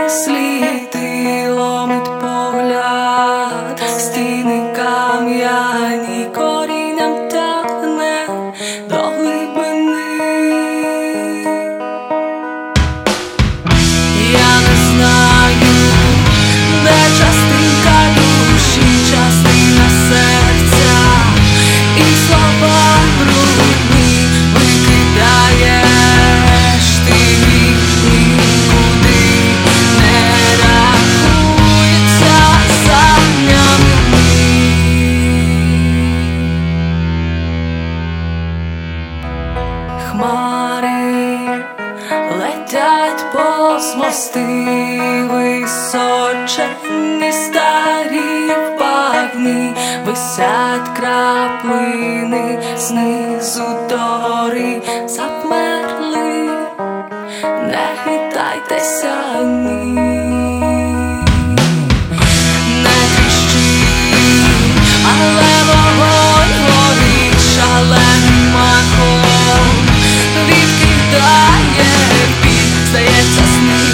сліди ломить погляд, стіни кам'яні, корінням тягне до глибини. Я не знаю, де частинка душі, частина серця, і слова брудні викидаєш ти нікуди, не рахується за днями. Хмари летять повз мости, височені старі в багні, висять краплини знизу до гори, завмерли, не хитайтеся, ні. Не тріщить, але вогонь горить шаленим махом, відкидає біль, здається, сни.